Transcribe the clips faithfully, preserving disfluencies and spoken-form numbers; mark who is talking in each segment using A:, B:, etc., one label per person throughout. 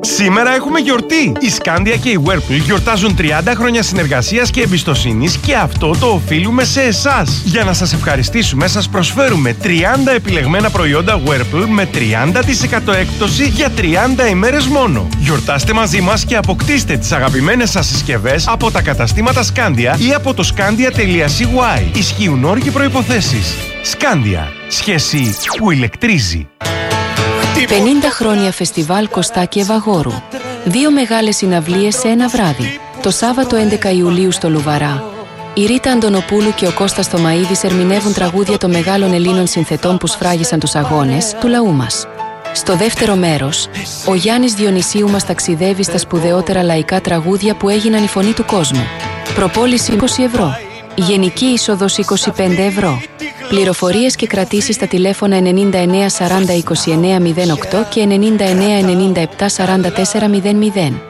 A: Σήμερα έχουμε γιορτή! Η Scandia και η Whirlpool γιορτάζουν τριάντα χρόνια συνεργασίας και εμπιστοσύνης και αυτό το οφείλουμε σε εσάς. Για να σας ευχαριστήσουμε, σας προσφέρουμε τριάντα επιλεγμένα προϊόντα Whirlpool με τριάντα τοις εκατό έκπτωση για τριάντα ημέρες μόνο. Γιορτάστε μαζί μας και αποκτήστε τις αγαπημένες σας συσκευές από τα καταστήματα Scandia ή από το scandia τελεία c y. Ισχύουν όροι και προϋποθέσεις. Scandia. Σχέση που ηλεκτρίζει.
B: πενήντα χρόνια φεστιβάλ Κωστάκη Ευαγόρου. Δύο μεγάλες συναυλίες σε ένα βράδυ. Το Σάββατο έντεκα Ιουλίου στο Λουβαρά. Η Ρίτα Αντωνοπούλου και ο Κώστας Θωμαΐδης ερμηνεύουν τραγούδια των μεγάλων Ελλήνων συνθετών που σφράγισαν τους αγώνες του λαού μας. Στο δεύτερο μέρος, ο Γιάννης Διονυσίου μας ταξιδεύει στα σπουδαιότερα λαϊκά τραγούδια που έγιναν η φωνή του κόσμου. Προπόληση είκοσι ευρώ. Γενική είσοδος είκοσι πέντε ευρώ. Πληροφορίες και κρατήσεις στα τηλέφωνα ενενήντα εννέα σαράντα είκοσι εννέα μηδέν οκτώ και ενενήντα εννέα ενενήντα επτά σαράντα τέσσερα μηδέν μηδέν.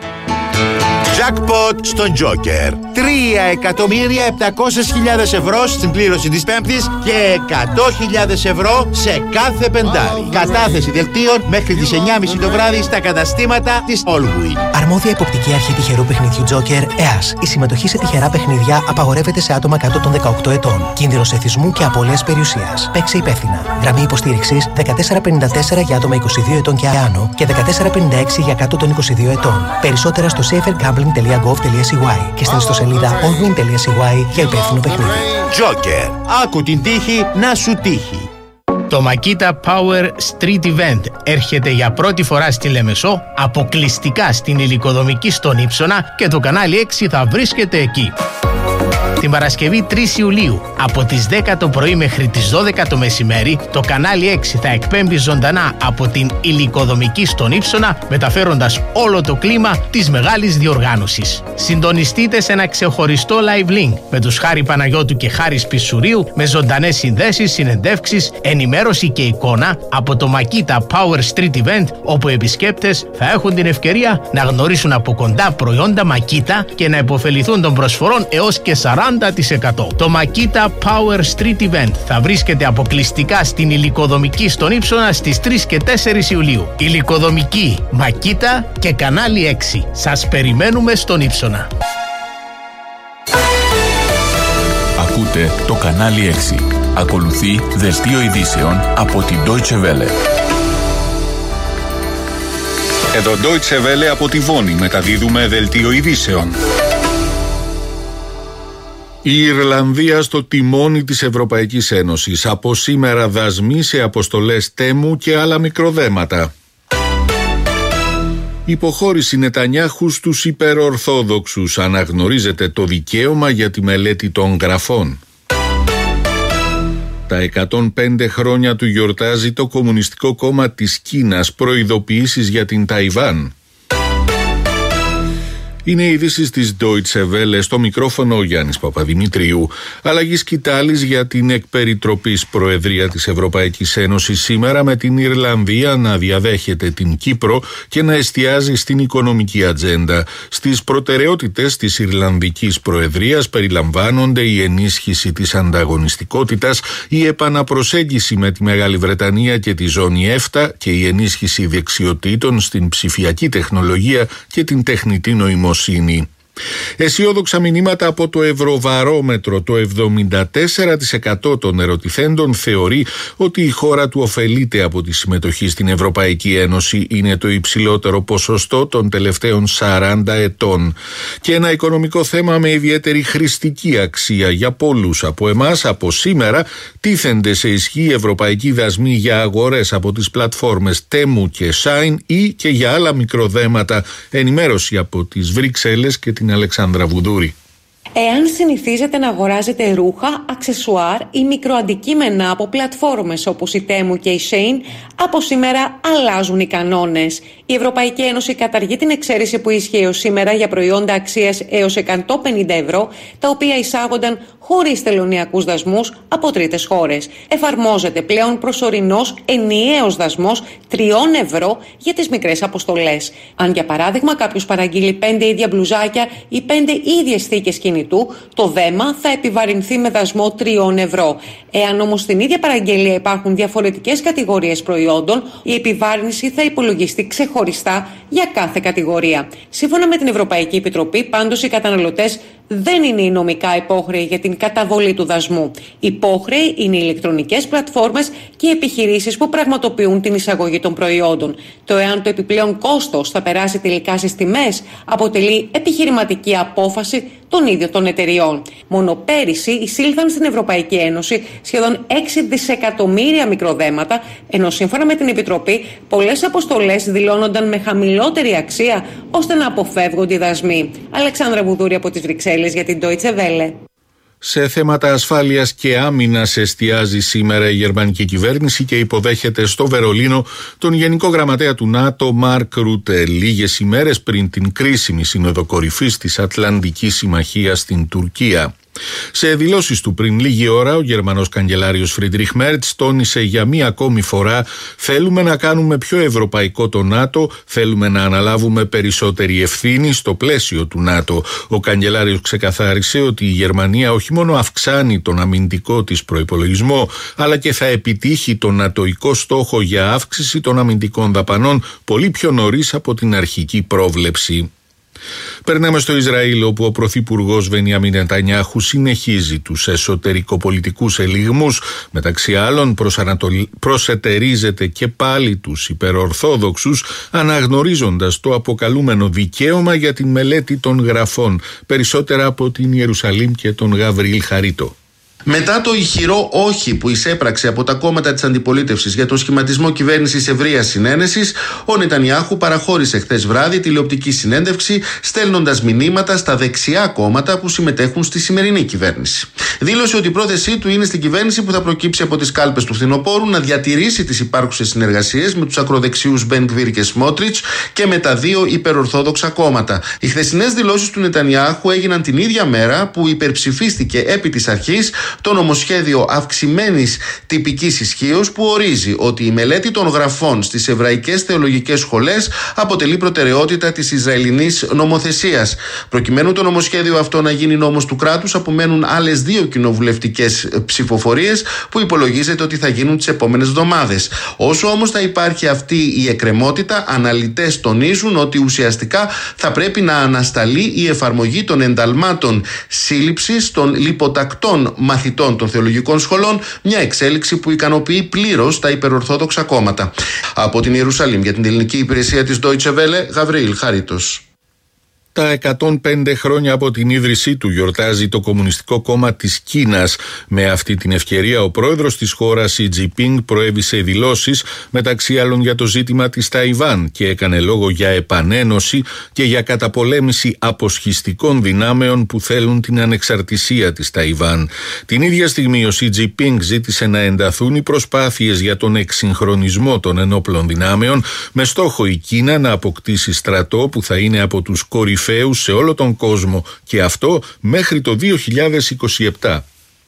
C: Jackpot στον Joker. τρία εκατομμύρια επτακόσιες χιλιάδες ευρώ στην κλήρωση της Πέμπτης και εκατό χιλιάδες ευρώ σε κάθε πεντάρι. Κατάθεση δελτίων μέχρι τις εννιά και μισή το βράδυ στα καταστήματα της Allwyn.
D: Αρμόδια υποπτική αρχή τυχερού παιχνιδιού Joker, ΕΑΣ. Η συμμετοχή σε τυχερά παιχνίδια απαγορεύεται σε άτομα κάτω των δεκαοκτώ ετών. Κίνδυνος εθισμού και απώλειας περιουσίας. Παίξε υπεύθυνα. Γραμμή υποστήριξης δεκατέσσερα πενήντα τέσσερα για άτομα είκοσι δύο ετών και άνω και δεκατέσσερα πενήντα έξι για κάτω των είκοσι δύο ετών. Περισσότερα στο safer gambling τελεία gov τελεία c y και στην ιστοσελίδα allwyn τελεία c y για υπεύθυνο παιχνίδι.
C: Joker. Άκου την τύχη να σου τύχει.
E: Το Makita Power Street Event έρχεται για πρώτη φορά στη Λεμεσό, αποκλειστικά στην υλικοδομική στον Ύψωνα και το κανάλι έξι θα βρίσκεται εκεί. Την Παρασκευή τρεις Ιουλίου από τις δέκα το πρωί μέχρι τις δώδεκα το μεσημέρι το κανάλι έξι θα εκπέμπει ζωντανά από την υλικοδομική στον Ύψωνα, μεταφέροντας όλο το κλίμα της μεγάλης διοργάνωσης. Συντονιστείτε σε ένα ξεχωριστό live link με τους Χάρη Παναγιώτου και Χάρη Πισουρίου με ζωντανές συνδέσεις, συνεντεύξεις, ενημέρωση και εικόνα από το Makita Power Street Event, όπου οι επισκέπτες θα έχουν την ευκαιρία να γνωρίσουν από κοντά προϊόντα Makita και να υποφεληθούν των προσφορών έως και σαράντα τοις εκατό. Το Makita Power Street Event θα βρίσκεται αποκλειστικά στην υλικοδομική στον Ύψωνα στις τρεις και τέσσερις Ιουλίου. Υλικοδομική, Makita και κανάλι έξι. Σας περιμένουμε στον Ύψωνα.
F: Ακούτε το κανάλι έξι. Ακολουθεί δελτίο ειδήσεων από την Deutsche Welle.
G: Εδώ Deutsche Welle από τη Βόνη μεταδίδουμε δελτίο ειδήσεων. Η Ιρλανδία στο τιμόνι της Ευρωπαϊκής Ένωσης. Από σήμερα δασμοί σε αποστολές Τέμου και άλλα μικροδέματα. Υποχώρηση Νετανιάχου στους υπερορθόδοξους. Αναγνωρίζεται το δικαίωμα για τη μελέτη των γραφών. Τα εκατόν πέντε χρόνια του γιορτάζει το Κομμουνιστικό Κόμμα της Κίνας. Προειδοποιήσεις για την Ταϊβάν. Είναι οι ειδήσεις της Deutsche Welle, στο μικρόφωνο ο Γιάννης Παπαδημητρίου. Αλλαγή σκητάλης για την εκπεριτροπής Προεδρία της Ευρωπαϊκής Ένωσης σήμερα, με την Ιρλανδία να διαδέχεται την Κύπρο και να εστιάζει στην οικονομική ατζέντα. Στις προτεραιότητες της Ιρλανδικής Προεδρίας περιλαμβάνονται η ενίσχυση της ανταγωνιστικότητας, η επαναπροσέγγιση με τη Μεγάλη Βρετανία και τη ζώνη ΕΦΤΑ και η ενίσχυση δεξιοτήτων στην ψηφιακή τεχνολογία και την τεχνητή νοημοσύνη. Αισιόδοξα μηνύματα από το Ευρωβαρόμετρο. Το εβδομήντα τέσσερα τοις εκατό των ερωτηθέντων θεωρεί ότι η χώρα του ωφελείται από τη συμμετοχή στην Ευρωπαϊκή Ένωση. Είναι το υψηλότερο ποσοστό των τελευταίων σαράντα ετών. Και ένα οικονομικό θέμα με ιδιαίτερη χρηστική αξία για πολλούς από εμάς. Από σήμερα τίθενται σε ισχύ ευρωπαϊκοί δασμοί για αγορές από τις πλατφόρμες Τέμου και Shine ή και για άλλα μικροδέματα. Ενημέρωση από τις Βρυξέλλες και την Αλεξάνδρα Βουδούρη.
H: Εάν συνηθίζετε να αγοράζετε ρούχα, αξεσουάρ ή μικροαντικείμενα από πλατφόρμες όπως η Temu και η Shein, από σήμερα αλλάζουν οι κανόνες. Η Ευρωπαϊκή Ένωση καταργεί την εξαίρεση που ίσχυε έως σήμερα για προϊόντα αξίας έως εκατόν πενήντα ευρώ, τα οποία εισάγονταν χωρίς τελωνειακούς δασμούς από τρίτες χώρες. Εφαρμόζεται πλέον προσωρινός ενιαίος δασμός τριών ευρώ για τις μικρές αποστολές. Αν για παράδειγμα κάποιος παραγγείλει πέντε ίδια μπλουζάκια ή πέντε ίδιες θήκες κινητού, το δέμα θα επιβαρυνθεί με δασμό τριών ευρώ. Εάν όμως στην ίδια παραγγελία υπάρχουν διαφορετικές κατηγορίες προϊόντων, η επιβάρυνση θα υπολογιστεί ξεχωριστά ξεχωριστά για κάθε κατηγορία. Σύμφωνα με την Ευρωπαϊκή Επιτροπή, πάντως οι καταναλωτές δεν είναι οι νομικά υπόχρεοι για την καταβολή του δασμού. Υπόχρεοι είναι οι ηλεκτρονικές πλατφόρμες και οι επιχειρήσεις που πραγματοποιούν την εισαγωγή των προϊόντων. Το εάν το επιπλέον κόστος θα περάσει τελικά στις τιμές αποτελεί επιχειρηματική απόφαση των ίδιων των εταιριών. Μόνο πέρυσι εισήλθαν στην Ευρωπαϊκή Ένωση σχεδόν έξι δισεκατομμύρια μικροδέματα, ενώ σύμφωνα με την Επιτροπή πολλές αποστολές δηλώνονταν με χαμηλότερη αξία ώστε να αποφεύγονται οι δασμοί. Αλεξάνδρα Βουδούρη από τις Βρυξέλλες για την Deutsche Welle.
G: Σε θέματα ασφάλειας και άμυνας εστιάζει σήμερα η γερμανική κυβέρνηση και υποδέχεται στο Βερολίνο τον Γενικό Γραμματέα του ΝΑΤΟ Μαρκ Ρούτε, λίγες ημέρες πριν την κρίσιμη σύνοδο κορυφής της Ατλαντικής Συμμαχίας στην Τουρκία. Σε δηλώσεις του πριν λίγη ώρα, ο Γερμανός καγκελάριος Φρίντριχ Μέρτς τόνισε για μία ακόμη φορά: θέλουμε να κάνουμε πιο ευρωπαϊκό το ΝΑΤΟ, θέλουμε να αναλάβουμε περισσότερη ευθύνη στο πλαίσιο του ΝΑΤΟ. Ο καγκελάριος ξεκαθάρισε ότι η Γερμανία όχι μόνο αυξάνει τον αμυντικό της προϋπολογισμό, αλλά και θα επιτύχει τον νατοϊκό στόχο για αύξηση των αμυντικών δαπανών πολύ πιο νωρίς από την αρχική πρόβλεψη. Περνάμε στο Ισραήλ, όπου ο πρωθυπουργός Μπενιάμιν Νετανιάχου συνεχίζει τους εσωτερικοπολιτικούς ελιγμούς. Μεταξύ άλλων προσανατολ... προσετερίζεται και πάλι τους υπερορθόδοξους, αναγνωρίζοντας το αποκαλούμενο δικαίωμα για την μελέτη των γραφών. Περισσότερα από την Ιερουσαλήμ και τον Γαβριήλ Χαρίτο.
I: Μετά το ηχηρό όχι που εισέπραξε από τα κόμματα της αντιπολίτευσης για τον σχηματισμό κυβέρνησης ευρείας συνένεσης, ο Νετανιάχου παραχώρησε χθες βράδυ τηλεοπτική συνέντευξη, στέλνοντας μηνύματα στα δεξιά κόμματα που συμμετέχουν στη σημερινή κυβέρνηση. Δήλωσε ότι η πρόθεσή του είναι στην κυβέρνηση που θα προκύψει από τις κάλπες του φθινοπόρου να διατηρήσει τις υπάρχουσες συνεργασίες με τους ακροδεξιούς Μπεν Γκβίρ και Σμότριτς και με τα δύο υπερορθόδοξα κόμματα. Οι χθεσινές δηλώσεις του Νετανιάχου έγιναν την ίδια μέρα που υπερψηφίστηκε επί της αρχής το νομοσχέδιο αυξημένης τυπικής ισχύως που ορίζει ότι η μελέτη των γραφών στις εβραϊκές θεολογικές σχολές αποτελεί προτεραιότητα της Ισραηλινής νομοθεσίας. Προκειμένου το νομοσχέδιο αυτό να γίνει νόμος του κράτους, απομένουν άλλες δύο κοινοβουλευτικές ψηφοφορίες που υπολογίζεται ότι θα γίνουν τις επόμενες εβδομάδες. Όσο όμως θα υπάρχει αυτή η εκκρεμότητα, αναλυτές τονίζουν ότι ουσιαστικά θα πρέπει να ανασταλεί η εφαρμογή των ενταλμάτων σύλληψης των λιποτακτών μαθητών των θεολογικών σχολών, μια εξέλιξη που ικανοποιεί πλήρως τα υπερορθόδοξα κόμματα. Από την Ιερουσαλήμ για την ελληνική υπηρεσία της Deutsche Welle, Γαβριήλ Χαρίτος.
G: Τα εκατόν πέντε χρόνια από την ίδρυσή του γιορτάζει το Κομμουνιστικό Κόμμα της Κίνας. Με αυτή την ευκαιρία ο πρόεδρος της χώρας Σι Τζινπίνγκ προέβη σε δηλώσεις μεταξύ άλλων για το ζήτημα της Ταϊβάν και έκανε λόγο για επανένωση και για καταπολέμηση αποσχιστικών δυνάμεων που θέλουν την ανεξαρτησία της Ταϊβάν. Την ίδια στιγμή ο Σι Τζινπίνγκ ζήτησε να ενταθούν οι προσπάθειες για τον εξυγχρονισμό των ενόπλων δυνάμεων με στόχο η Κίνα να αποκτήσει στρατό που θα είναι από τους κορυφαίους σε όλο τον κόσμο και αυτό μέχρι το δύο χιλιάδες είκοσι επτά.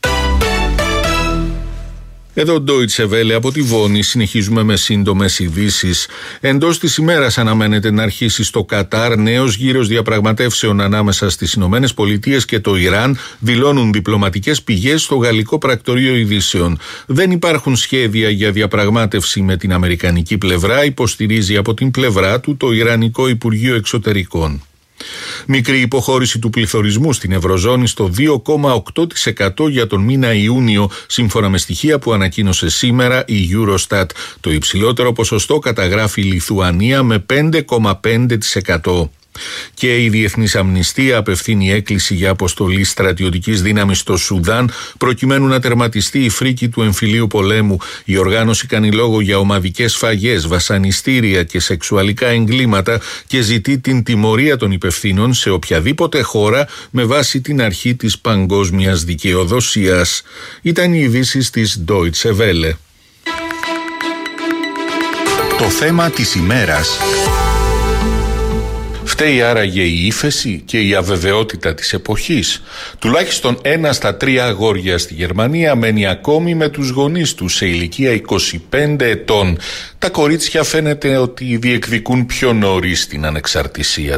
G: Εδώ Deutsche Welle από τη Βόνη, συνεχίζουμε με σύντομες ειδήσεις. Εντός της ημέρας αναμένεται να αρχίσει στο Κατάρ νέος γύρος διαπραγματεύσεων ανάμεσα στις Ηνωμένες Πολιτείες και το Ιράν, δηλώνουν διπλωματικές πηγές στο γαλλικό πρακτορείο ειδήσεων. Δεν υπάρχουν σχέδια για διαπραγμάτευση με την αμερικανική πλευρά, υποστηρίζει από την πλευρά του το Ιρανικό Υπουργείο Εξωτερικών. Μικρή υποχώρηση του πληθωρισμού στην Ευρωζώνη στο δύο κόμμα οκτώ τοις εκατό για τον μήνα Ιούνιο, σύμφωνα με στοιχεία που ανακοίνωσε σήμερα η Eurostat. Το υψηλότερο ποσοστό καταγράφει η Λιθουανία με πέντε κόμμα πέντε τοις εκατό. Και η Διεθνής Αμνηστία απευθύνει έκκληση για αποστολή στρατιωτικής δύναμης στο Σουδάν προκειμένου να τερματιστεί η φρίκη του εμφυλίου πολέμου. Η οργάνωση κάνει λόγο για ομαδικές σφαγές, βασανιστήρια και σεξουαλικά εγκλήματα και ζητεί την τιμωρία των υπευθύνων σε οποιαδήποτε χώρα με βάση την αρχή της παγκόσμιας δικαιοδοσίας. Ήταν οι ειδήσεις της Deutsche Welle.
F: Το θέμα της ημέρας. Φταίει άραγε η ύφεση και η αβεβαιότητα της εποχής? Τουλάχιστον ένα στα τρία αγόρια στη Γερμανία μένει ακόμη με τους γονείς τους σε ηλικία είκοσι πέντε ετών. Τα κορίτσια φαίνεται ότι διεκδικούν πιο νωρίς την ανεξαρτησία